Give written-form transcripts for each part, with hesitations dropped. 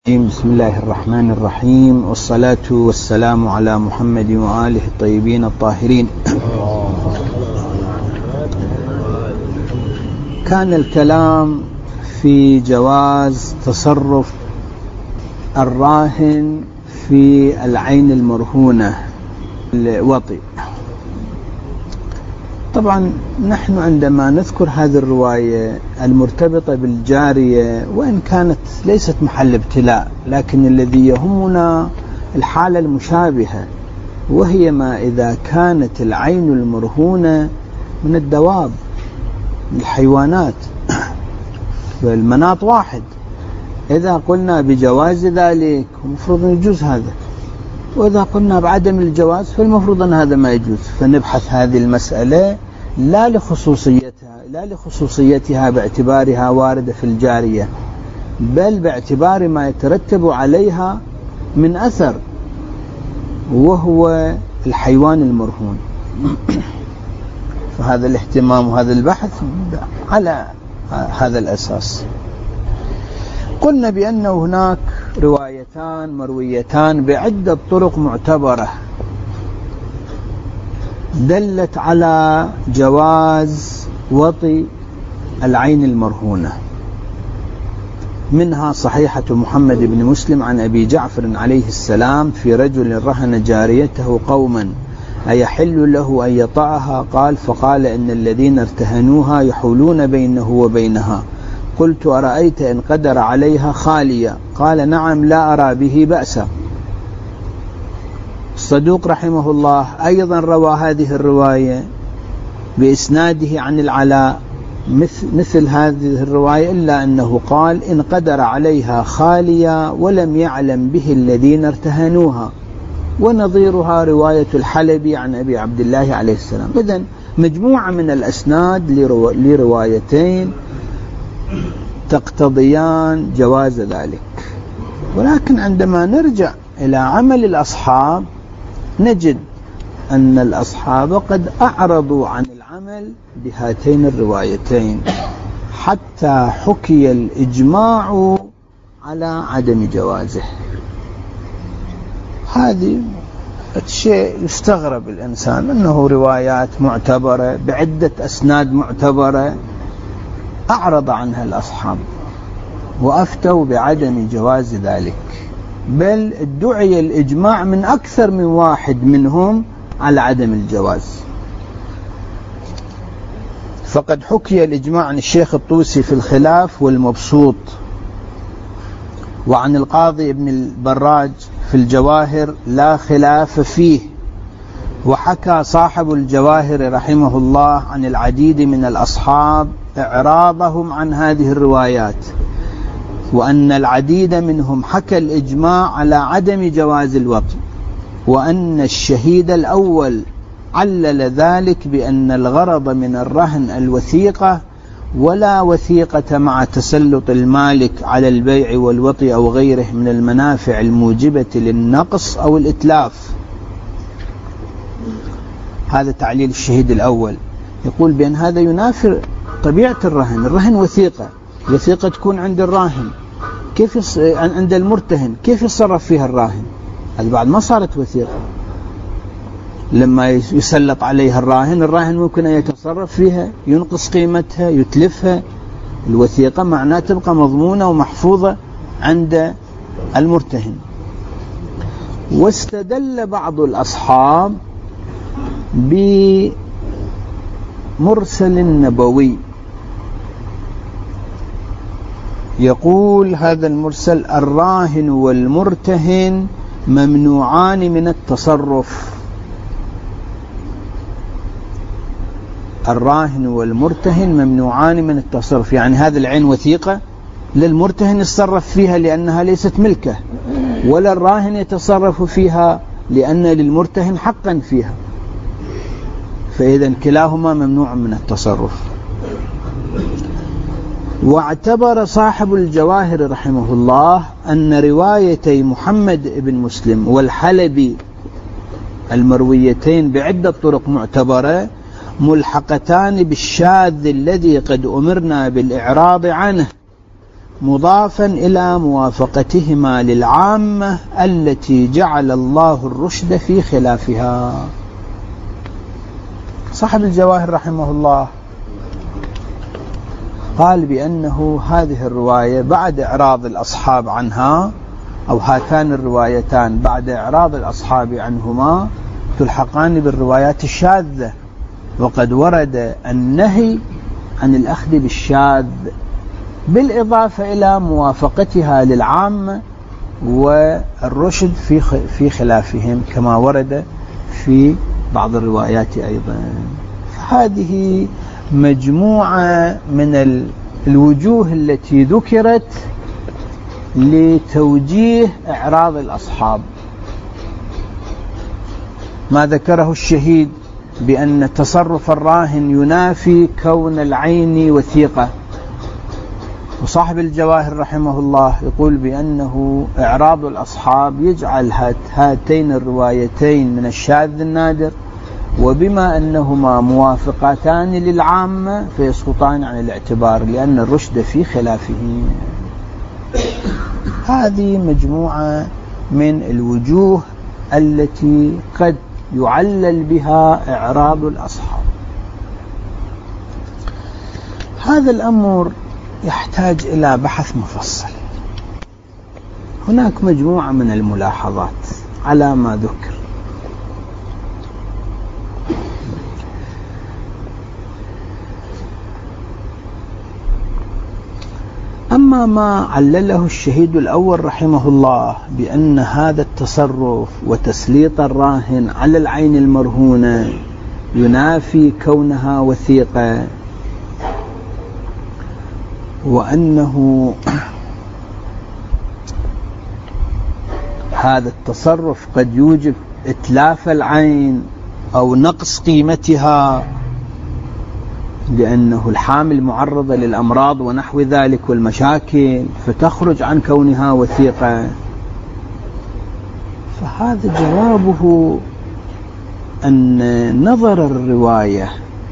بسم الله الرحمن الرحيم، والصلاة والسلام على محمد وآله الطيبين الطاهرين. كان الكلام في جواز تصرف الراهن في العين المرهونة الوطي. طبعا نحن عندما نذكر هذه الرواية المرتبطة بالجارية، وإن كانت ليست محل ابتلاء، لكن الذي يهمنا الحالة المشابهة، وهي ما إذا كانت العين المرهونة من الدواب، من الحيوانات، فالمناط واحد. إذا قلنا بجواز ذلك المفروض أن يجوز هذا، وإذا قلنا بعدم الجواز فالمفروض أن هذا ما يجوز. فنبحث هذه المسألة لا لخصوصيتها باعتبارها واردة في الجارية، بل باعتبار ما يترتب عليها من أثر، وهو الحيوان المرهون. فهذا الاهتمام وهذا البحث على هذا الأساس. قلنا بأن هناك روايتان مرويتان بعدة طرق معتبرة دلت على جواز وطي العين المرهونة، منها صحيحة محمد بن مسلم عن أبي جعفر عليه السلام في رجل رهن جاريته قوما أيحل له أن يطعها؟ قال: فقال إن الذين ارتهنوها يحولون بينه وبينها. قلت: أرأيت إن قدر عليها خالية؟ قال: نعم، لا أرى به بأسا. الصدوق رحمه الله أيضا روى هذه الرواية بإسناده عن العلاء مثل هذه الرواية، إلا أنه قال: إن قدر عليها خالية ولم يعلم به الذين ارتهنوها. ونظيرها رواية الحلبي عن أبي عبد الله عليه السلام. إذن مجموعة من الأسناد لروايتين تقتضيان جواز ذلك. ولكن عندما نرجع إلى عمل الأصحاب نجد أن الأصحاب قد أعرضوا عن العمل بهاتين الروايتين، حتى حكي الإجماع على عدم جوازه. هذه شيء يستغرب الإنسان، أنه روايات معتبرة بعدة أسناد معتبرة أعرض عنها الأصحاب وأفتوا بعدم جواز ذلك، بل ادعي الإجماع من أكثر من واحد منهم على عدم الجواز. فقد حكي الإجماع عن الشيخ الطوسي في الخلاف والمبسوط، وعن القاضي ابن البراج في الجواهر لا خلاف فيه. وحكى صاحب الجواهر رحمه الله عن العديد من الأصحاب إعراضهم عن هذه الروايات، وأن العديد منهم حكى الإجماع على عدم جواز الوطي، وأن الشهيد الأول علل ذلك بأن الغرض من الرهن الوثيقة، ولا وثيقة مع تسلط المالك على البيع والوطي أو غيره من المنافع الموجبة للنقص أو الإتلاف. هذا تعليل الشهيد الأول، يقول بأن هذا ينافر طبيعة الرهن. الرهن وثيقة تكون عند الراهن، كيف عند المرتهن كيف يتصرف فيها الراهن؟ هذا بعد ما صارت وثيقة. لما يسلط عليها الراهن ممكن أن يتصرف فيها، ينقص قيمتها، يتلفها. الوثيقة معناه تبقى مضمونة ومحفوظة عند المرتهن. واستدل بعض الأصحاب بمرسل نبوي، يقول هذا المرسل: الراهن والمرتهن ممنوعان من التصرف. الراهن والمرتهن ممنوعان من التصرف، يعني هذه العين وثيقة، للمرتهن يتصرف فيها لأنها ليست ملكه، ولا الراهن يتصرف فيها لأن للمرتهن حقا فيها. فإذا كلاهما ممنوع من التصرف. واعتبر صاحب الجواهر رحمه الله أن روايتي محمد بن مسلم والحلبي المرويتين بعدة طرق معتبرة ملحقتان بالشاذ الذي قد أمرنا بالإعراض عنه، مضافا إلى موافقتهما للعامة التي جعل الله الرشد في خلافها. صاحب الجواهر رحمه الله قال بأنه هذه الرواية بعد إعراض الأصحاب عنها، أو هاتان الروايتان بعد إعراض الأصحاب عنهما، تلحقان بالروايات الشاذة، وقد ورد النهي عن الأخذ بالشاذ بالإضافة إلى موافقتها للعامة والرشد في خلافهم كما ورد في بعض الروايات أيضا. هذه مجموعة من الوجوه التي ذكرت لتوجيه إعراض الأصحاب. ما ذكره الشهيد بأن تصرف الراهن ينافي كون العين وثيقة، وصاحب الجواهر رحمه الله يقول بأنه إعراض الأصحاب يجعل هاتين الروايتين من الشاذ النادر، وبما أنهما موافقتان للعامة فيسقطان عن الاعتبار لأن الرشد في خلافه. هذه مجموعة من الوجوه التي قد يعلل بها إعراض الأصحاب. هذا الأمر يحتاج إلى بحث مفصل. هناك مجموعة من الملاحظات على ما ذكر. أما ما علله الشهيد الأول رحمه الله بأن هذا التصرف وتسليط الراهن على العين المرهونة ينافي كونها وثيقة، وأنه هذا التصرف قد يوجب إتلاف العين أو نقص قيمتها لأنه الحامل معرضة للأمراض ونحو ذلك والمشاكل فتخرج عن كونها وثيقة، فهذا جوابه أن نظر الرواية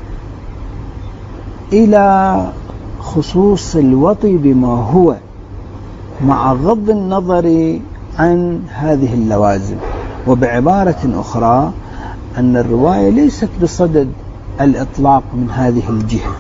إلى خصوص الوطي بما هو مع غض النظر عن هذه اللوازم. وبعبارة أخرى أن الرواية ليست بصدد الإطلاق من هذه الجهة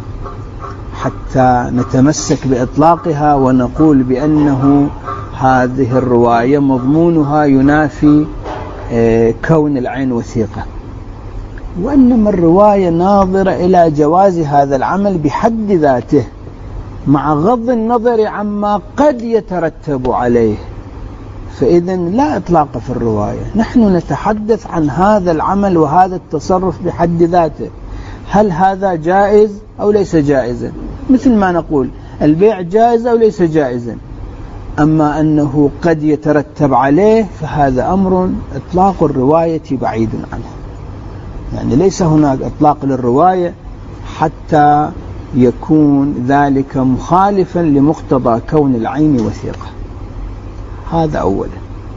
حتى نتمسك بإطلاقها ونقول بأنه هذه الرواية مضمونها ينافي كون العين وثيقة، وإنما الرواية ناظرة إلى جواز هذا العمل بحد ذاته مع غض النظر عما قد يترتب عليه. فإذا لا إطلاق في الرواية، نحن نتحدث عن هذا العمل وهذا التصرف بحد ذاته، هل هذا جائز أو ليس جائزا؟ مثل ما نقول البيع جائز أو ليس جائزا. أما أنه قد يترتب عليه فهذا أمر إطلاق الرواية بعيد عنه، يعني ليس هناك إطلاق للرواية حتى يكون ذلك مخالفا لمقتضى كون العين وثيقة. هذا أولا.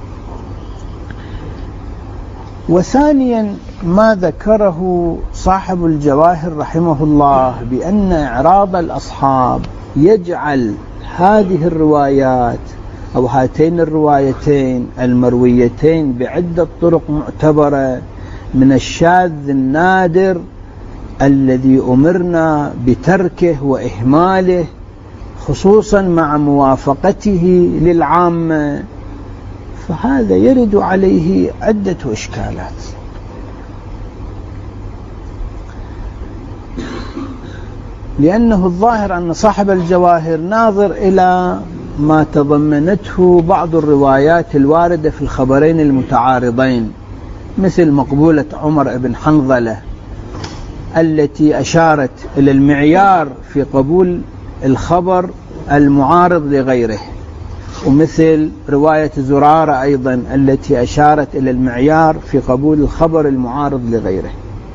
وثانيا ما ذكره صاحب الجواهر رحمه الله بأن إعراض الأصحاب يجعل هذه الروايات أو هاتين الروايتين المرويتين بعدة طرق معتبرة من الشاذ النادر الذي أمرنا بتركه وإهماله خصوصا مع موافقته للعامة، فهذا يرد عليه عدة إشكالات. لأنه الظاهر أن صاحب الجواهر ناظر إلى ما تضمنته بعض الروايات الواردة في الخبرين المتعارضين، مثل مقبولة عمر بن حنظلة التي أشارت إلى المعيار في قبول الخبر المعارض لغيره، ومثل رواية زرارة أيضا التي أشارت إلى المعيار في قبول الخبر المعارض لغيره.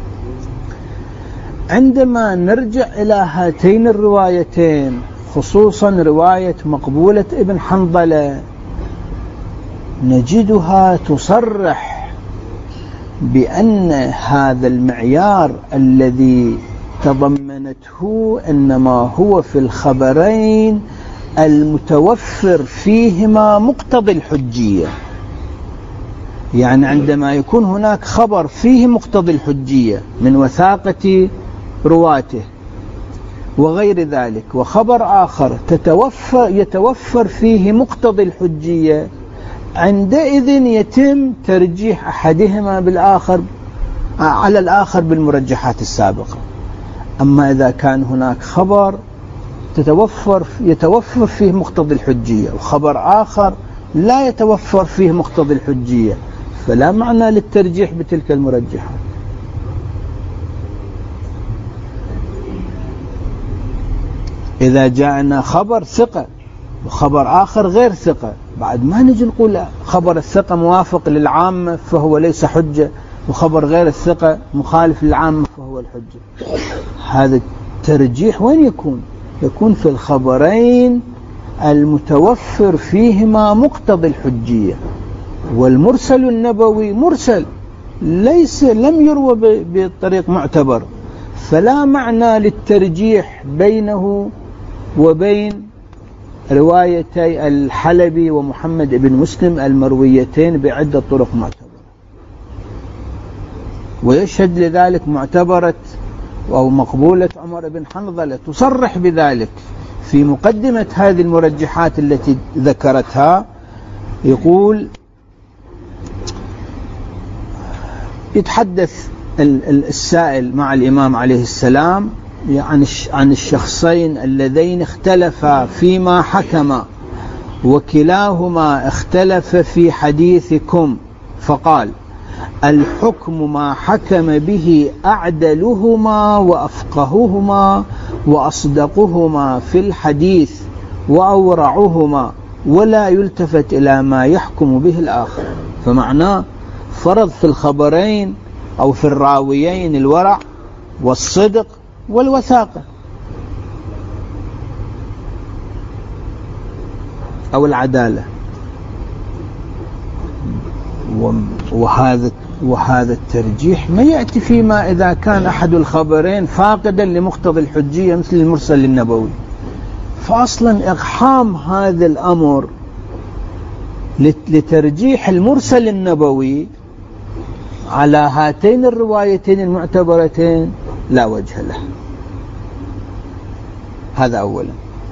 عندما نرجع إلى هاتين الروايتين خصوصا رواية مقبولة ابن حنظلة نجدها تصرح بأن هذا المعيار الذي تضمنته إنما هو في الخبرين المتوفر فيهما مقتضي الحجية. يعني عندما يكون هناك خبر فيه مقتضي الحجية من وثاقة رواته وغير ذلك، وخبر آخر يتوفر فيه مقتضي الحجية، عندئذ يتم ترجيح أحدهما بالآخر على الآخر بالمرجحات السابقة. أما إذا كان هناك خبر يتوفر فيه مقتضي الحجية وخبر آخر لا يتوفر فيه مقتضي الحجية، فلا معنى للترجيح بتلك المرجحات. إذا جاءنا خبر ثقة وخبر آخر غير ثقة، بعد ما نجي نقول خبر الثقة موافق للعامة فهو ليس حجة، وخبر غير الثقة مخالف للعامة فهو الحجة. هذا الترجيح وين يكون؟ يكون في الخبرين المتوفر فيهما مقتضي الحجية. والمرسل النبوي مرسل لم يروى بطريق معتبر، فلا معنى للترجيح بينه وبين روايتي الحلبي ومحمد بن مسلم المرويتين بعدة طرق معتبرة. ويشهد لذلك معتبرة أو مقبولة عمر بن حنظلة تصرح بذلك في مقدمة هذه المرجحات التي ذكرتها. يقول يتحدث السائل مع الإمام عليه السلام عن الشخصين اللذين اختلفا فيما حكما وكلاهما اختلف في حديثكم، فقال: الحكم ما حكم به أعدلهما وأفقههما وأصدقهما في الحديث وأورعهما، ولا يلتفت إلى ما يحكم به الآخر. فمعناه فرض في الخبرين أو في الراويين الورع والصدق والوثاقة أو العدالة. وهذا الترجيح ما يأتي فيما إذا كان أحد الخبرين فاقدا لمقتضى الحجية مثل المرسل النبوي. فأصلا إقحام هذا الأمر لترجيح المرسل النبوي على هاتين الروايتين المعتبرتين لا وجه له. هذا أولا.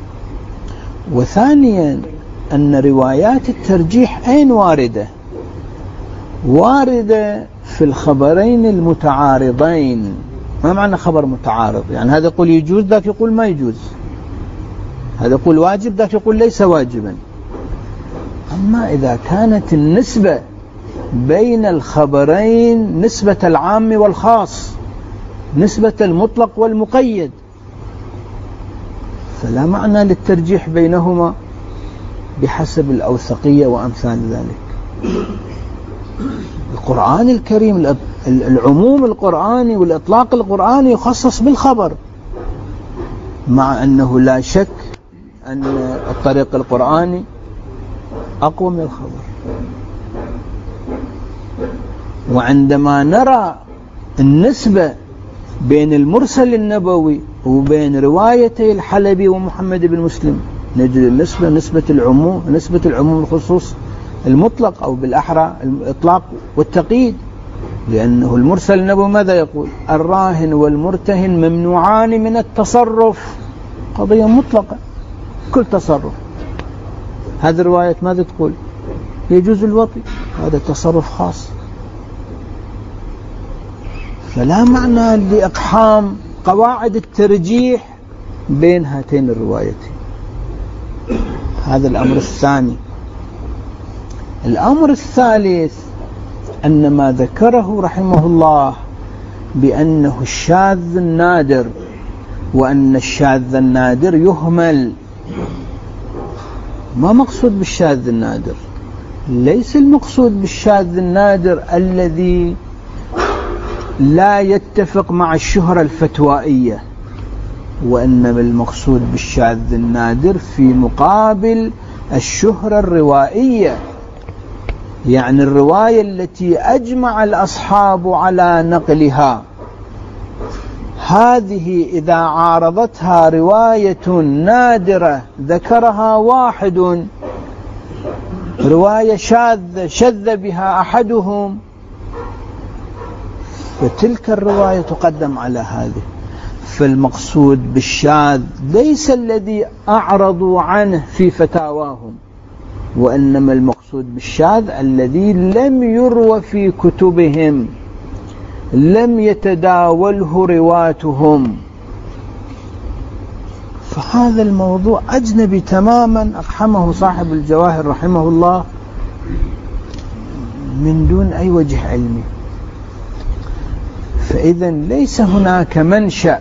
وثانيا أن روايات الترجيح أين واردة؟ واردة في الخبرين المتعارضين. ما معنى خبر متعارض؟ يعني هذا يقول يجوز ذاك يقول ما يجوز، هذا يقول واجب ذاك يقول ليس واجبا. أما إذا كانت النسبة بين الخبرين نسبة العام والخاص، نسبة المطلق والمقيد، فلا معنى للترجيح بينهما بحسب الأوثقية وأمثال ذلك. القرآن الكريم العموم القرآني والإطلاق القرآني يخصص بالخبر، مع أنه لا شك أن الطريق القرآني أقوى من الخبر. وعندما نرى النسبة بين المرسل النبوي وبين روايتي الحلبي ومحمد بن مسلم، نجد النسبة نسبة العموم الخصوص المطلق أو بالأحرى الإطلاق والتقييد. لأنه المرسل النبوي ماذا يقول؟ الراهن والمرتهن ممنوعان من التصرف، قضية مطلقة كل تصرف. هذه الرواية ماذا تقول؟ يجوز الوطي، هذا تصرف خاص. فلا معنى لإقحام قواعد الترجيح بين هاتين الروايتين. هذا الأمر الثاني. الأمر الثالث أن ما ذكره رحمه الله بأنه الشاذ النادر، وأن الشاذ النادر يهمل. ما مقصود بالشاذ النادر؟ ليس المقصود بالشاذ النادر الذي لا يتفق مع الشهرة الفتوائية، وإنما المقصود بالشاذ النادر في مقابل الشهرة الروائية، يعني الرواية التي أجمع الأصحاب على نقلها. هذه إذا عارضتها رواية نادرة ذكرها واحد، رواية شاذة شذ بها أحدهم، فتلك الرواية تقدم على هذه. فالمقصود بالشاذ ليس الذي أعرضوا عنه في فتاواهم، وإنما المقصود بالشاذ الذي لم يروى في كتبهم، لم يتداوله رواتهم. فهذا الموضوع أجنبي تماما، أقحمه صاحب الجواهر رحمه الله من دون أي وجه علمي. فإذا ليس هناك منشأ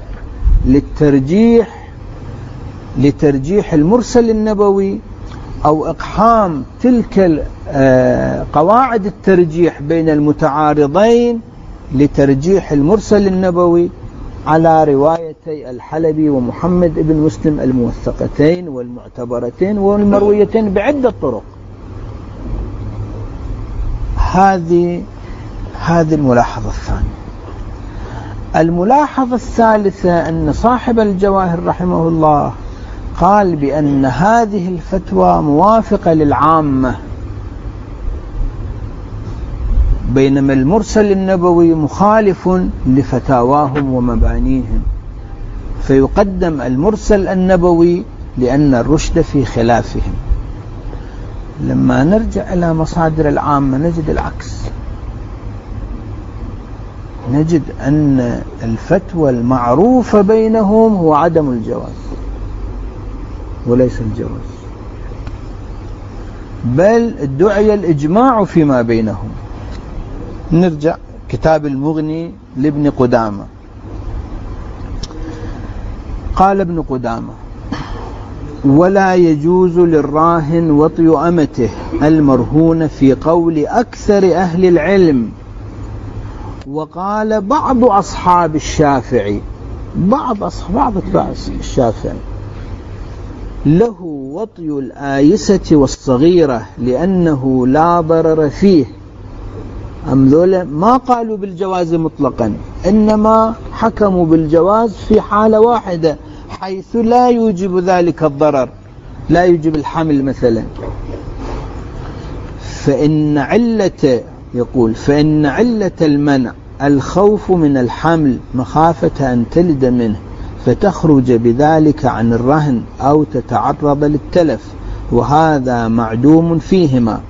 لترجيح المرسل النبوي أو إقحام تلك قواعد الترجيح بين المتعارضين لترجيح المرسل النبوي على روايتي الحلبي ومحمد بن مسلم الموثقتين والمعتبرتين والمرويتين بعدة طرق. هذه الملاحظة الثانية. الملاحظة الثالثة أن صاحب الجواهر رحمه الله قال بأن هذه الفتوى موافقة للعامة، بينما المرسل النبوي مخالف لفتاواهم ومبانيهم، فيقدم المرسل النبوي لأن الرشد في خلافهم. لما نرجع إلى مصادر العامة نجد العكس، نجد أن الفتوى المعروفة بينهم هو عدم الجواز وليس الجواز، بل ادعي الإجماع فيما بينهم. نرجع كتاب المغني لابن قدامة. قال ابن قدامة: ولا يجوز للراهن وطي أمته المرهون في قول أكثر أهل العلم. وقال بعض أصحاب الشافعي، بعض أتباع الشافعي، له وطي الآيسة والصغيرة لأنه لا ضرر فيه. ذولا ما قالوا بالجواز مطلقا، إنما حكموا بالجواز في حالة واحدة حيث لا يوجب ذلك الضرر، لا يوجب الحمل مثلا. فإن علة المنع الخوف من الحمل مخافة أن تلد منه فتخرج بذلك عن الرهن أو تتعرض للتلف، وهذا معدوم فيهما.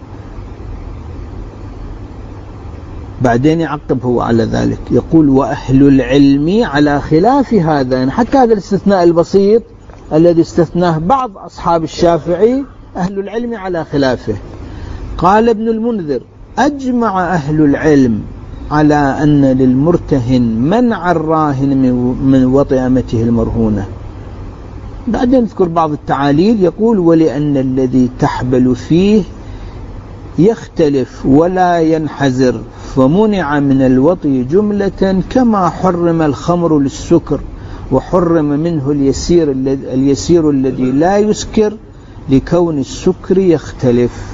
بعدين يعقب هو على ذلك يقول: وأهل العلم على خلاف هذا. يعني حتى هذا الاستثناء البسيط الذي استثناه بعض أصحاب الشافعي أهل العلم على خلافه. قال ابن المنذر: أجمع أهل العلم على أن للمرتهن منع الراهن من وطئ أمته المرهونة. بعدين نذكر بعض التعاليل، يقول: ولأن الذي تحبل فيه يختلف ولا ينحزر، فمنع من الوطي جملة، كما حرم الخمر للسكر وحرم منه اليسير الذي لا يسكر لكون السكر يختلف.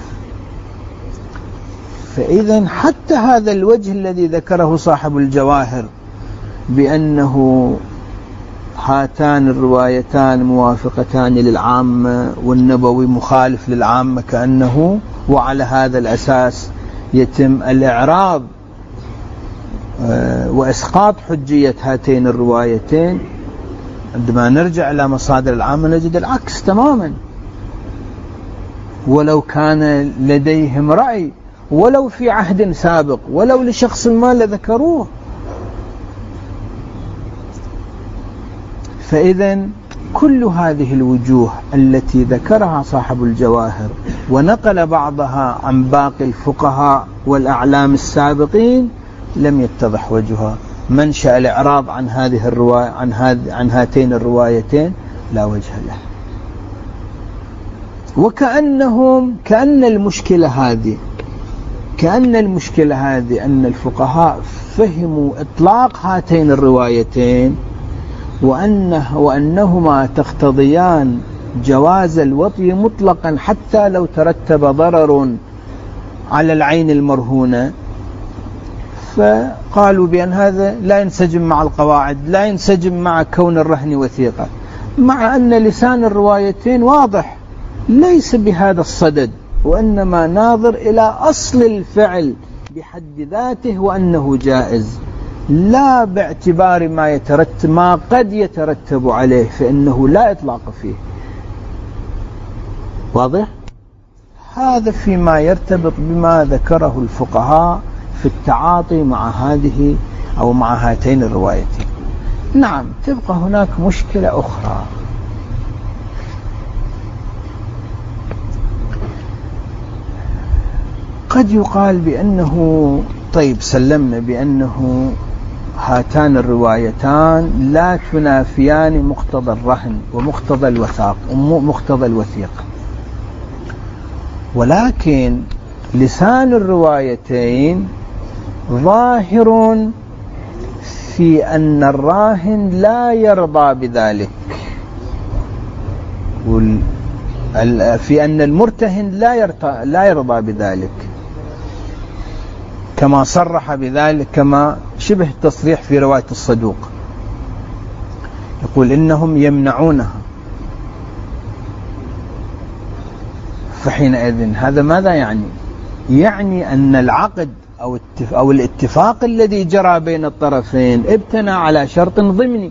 فإذا حتى هذا الوجه الذي ذكره صاحب الجواهر بأنه هاتان الروايتان موافقتان للعامة والنبوي مخالف للعامة كأنه، وعلى هذا الأساس يتم الإعراض وإسقاط حجية هاتين الروايتين، عندما نرجع إلى مصادر العامة نجد العكس تماما. ولو كان لديهم رأي ولو في عهد سابق ولو لشخص ما لذكروه. فإذا كل هذه الوجوه التي ذكرها صاحب الجواهر ونقل بعضها عن باقي الفقهاء والأعلام السابقين لم يتضح وجهها. منشأ الإعراض عن هذه الرواية عن هاتين الروايتين لا وجه له. كأن المشكلة هذه أن الفقهاء فهموا إطلاق هاتين الروايتين وأنهما تقتضيان جواز الوطي مطلقا حتى لو ترتب ضرر على العين المرهونة، فقالوا بأن هذا لا ينسجم مع القواعد، لا ينسجم مع كون الرهن وثيقة، مع أن لسان الروايتين واضح ليس بهذا الصدد، وإنما ناظر إلى أصل الفعل بحد ذاته وأنه جائز، لا باعتبار ما قد يترتب عليه، فإنه لا إطلاق فيه. واضح؟ هذا فيما يرتبط بما ذكره الفقهاء في التعاطي مع هذه أو مع هاتين الروايتين. نعم، تبقى هناك مشكلة أخرى. قد يقال بأنه طيب سلمنا بأنه هاتان الروايتان لا تنافيان مقتضى الرهن ومقتضى الوثيقة، ولكن لسان الروايتين ظاهر في أن الراهن لا يرضى بذلك، في أن المرتهن لا يرضى بذلك، كما صرح بذلك، كما شبه التصريح في رواية الصدوق، يقول إنهم يمنعونها. فحينئذ هذا ماذا يعني؟ يعني أن العقد أو الاتفاق الذي جرى بين الطرفين ابتنى على شرط ضمني،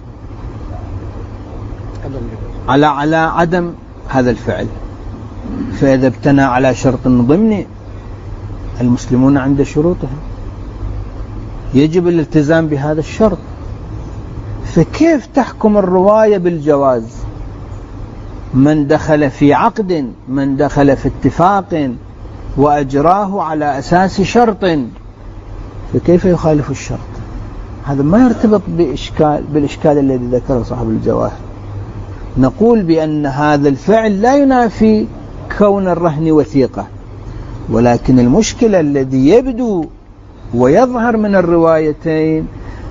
على عدم هذا الفعل. فإذا ابتنى على شرط ضمني، المسلمون عند شروطهم يجب الالتزام بهذا الشرط، فكيف تحكم الرواية بالجواز؟ من دخل في عقد، من دخل في اتفاق وأجراه على أساس شرط، فكيف يخالف الشرط؟ هذا ما يرتبط بالإشكال الذي ذكره صاحب الجواهر. نقول بأن هذا الفعل لا ينافي كون الرهن وثيقة، ولكن المشكلة الذي يبدو ويظهر من الروايتين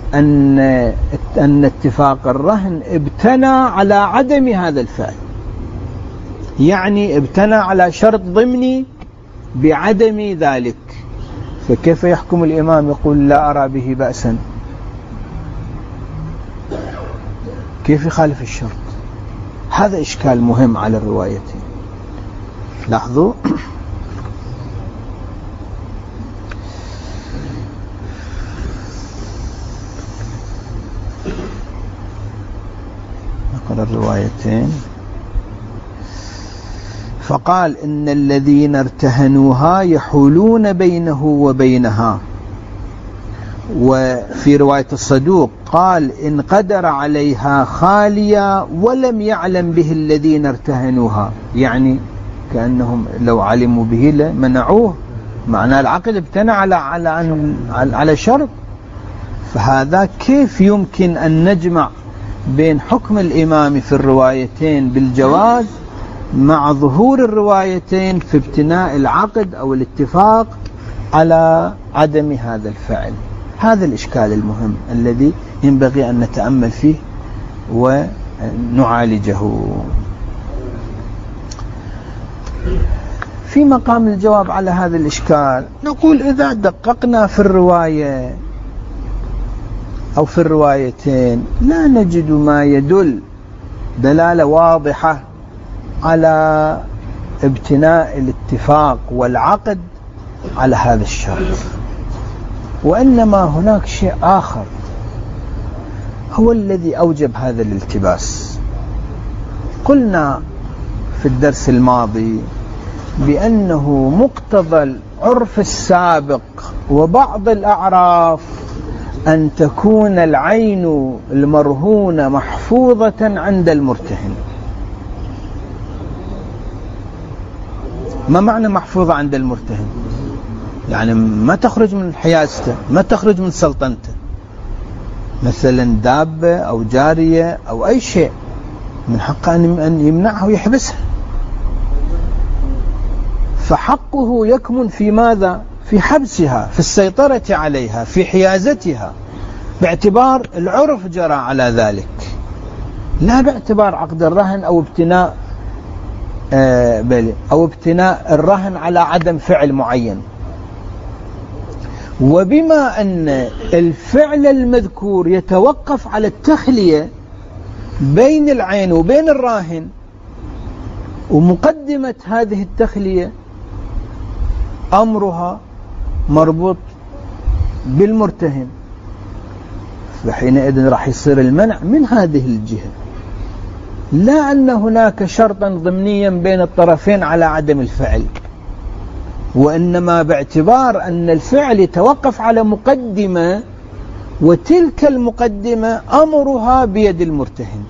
أن اتفاق الرهن ابتنى على عدم هذا الفعل، يعني ابتنى على شرط ضمني بعدم ذلك، فكيف يحكم الإمام يقول لا أرى به بأسا؟ كيف يخالف الشرط؟ هذا إشكال مهم على الروايتين. لاحظوا نقرأ الروايتين. فقال إن الذين ارتهنوها يحولون بينه وبينها. وفي رواية الصدوق قال إن قدر عليها خالية ولم يعلم به الذين ارتهنوها، يعني كأنهم لو علموا به لمنعوه، معنى العقد ابتنى على شرط. فهذا كيف يمكن أن نجمع بين حكم الإمام في الروايتين بالجواز مع ظهور الروايتين في ابتناء العقد أو الاتفاق على عدم هذا الفعل؟ هذا الإشكال المهم الذي ينبغي أن نتأمل فيه ونعالجه. في مقام الجواب على هذا الإشكال نقول إذا دققنا في الرواية أو في الروايتين لا نجد ما يدل دلالة واضحة على ابتناء الاتفاق والعقد على هذا الشرط، وإنما هناك شيء آخر هو الذي أوجب هذا الالتباس. قلنا في الدرس الماضي بأنه مقتضى العرف السابق وبعض الأعراف أن تكون العين المرهونة محفوظة عند المرتهن. ما معنى محفوظة عند المرتهن؟ يعني ما تخرج من حيازته، ما تخرج من سلطنته، مثلا دابة أو جارية أو أي شيء من حقه أن يمنعها ويحبسها، فحقه يكمن في ماذا؟ في حبسها، في السيطرة عليها، في حيازتها، باعتبار العرف جرى على ذلك، لا باعتبار عقد الرهن أو ابتناء الرهن على عدم فعل معين. وبما أن الفعل المذكور يتوقف على التخلية بين العين وبين الراهن، ومقدمة هذه التخلية أمرها مربوط بالمرتهن، فحينئذ راح يصير المنع من هذه الجهة، لا أن هناك شرطا ضمنيا بين الطرفين على عدم الفعل، وإنما باعتبار أن الفعل يتوقف على مقدمة، وتلك المقدمة أمرها بيد المرتهن.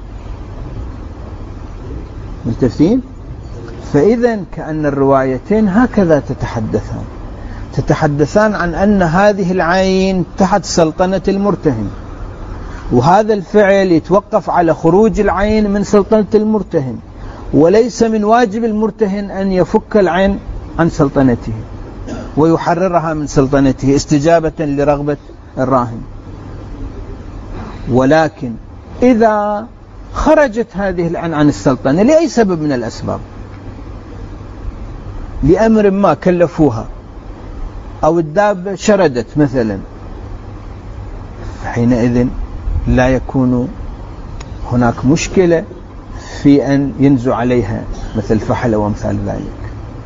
ملتفتين؟ فإذا كأن الروايتين هكذا تتحدثان عن أن هذه العين تحت سلطنة المرتهن، وهذا الفعل يتوقف على خروج العين من سلطنة المرتهن، وليس من واجب المرتهن أن يفك العين عن سلطنته ويحررها من سلطنته استجابة لرغبة الراهن. ولكن إذا خرجت هذه العين عن السلطنة لأي سبب من الأسباب، لأمر ما كلفوها أو الدابة شردت مثلا، حينئذ لا يكون هناك مشكلة في أن ينزع عليها مثل فحل وامثال ذلك.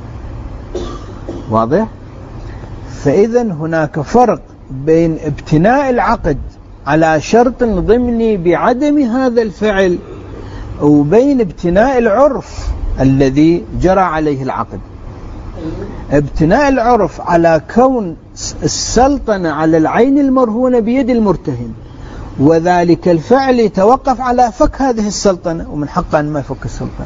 واضح؟ فإذا هناك فرق بين ابتناء العقد على شرط ضمني بعدم هذا الفعل، وبين ابتناء العرف الذي جرى عليه العقد. ابتناء العرف على كون السلطنة على العين المرهونة بيد المرتهن، وذلك الفعل يتوقف على فك هذه السلطنة، ومن حقه أن ما يفك السلطنة.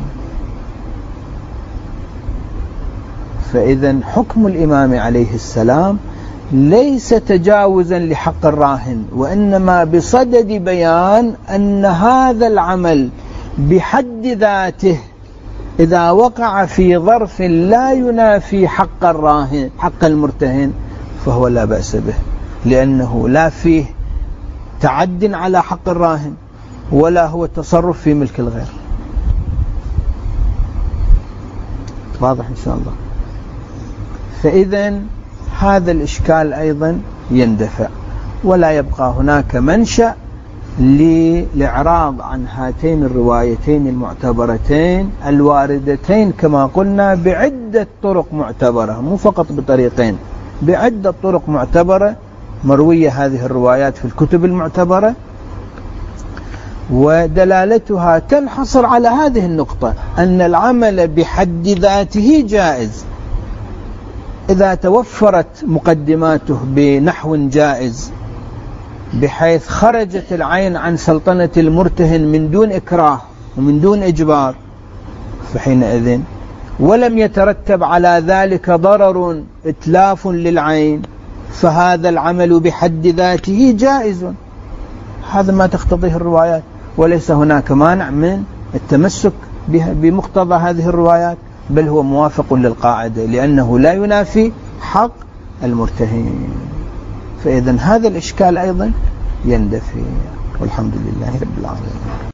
فإذا حكم الإمام عليه السلام ليس تجاوزا لحق الراهن، وإنما بصدد بيان أن هذا العمل بحد ذاته إذا وقع في ظرف لا ينافي حق الراهن حق المرتهن فهو لا بأس به، لأنه لا فيه تعد على حق الراهن ولا هو تصرف في ملك الغير. واضح إن شاء الله؟ فإذا هذا الإشكال أيضا يندفع، ولا يبقى هناك منشأ للإعراض عن هاتين الروايتين المعتبرتين الواردتين كما قلنا بعدة طرق معتبرة، مو فقط بطريقين، بعدة طرق معتبرة مروية هذه الروايات في الكتب المعتبرة، ودلالتها تنحصر على هذه النقطة، أن العمل بحد ذاته جائز إذا توفرت مقدماته بنحو جائز، بحيث خرجت العين عن سلطنة المرتهن من دون إكراه ومن دون إجبار، فحينئذ ولم يترتب على ذلك ضرر إتلاف للعين، فهذا العمل بحد ذاته جائز. هذا ما تقتضيه الروايات، وليس هناك مانع من التمسك بمقتضى هذه الروايات، بل هو موافق للقاعدة لأنه لا ينافي حق المرتهن. فإذا هذا الإشكال أيضا يندفع، والحمد لله رب العالمين.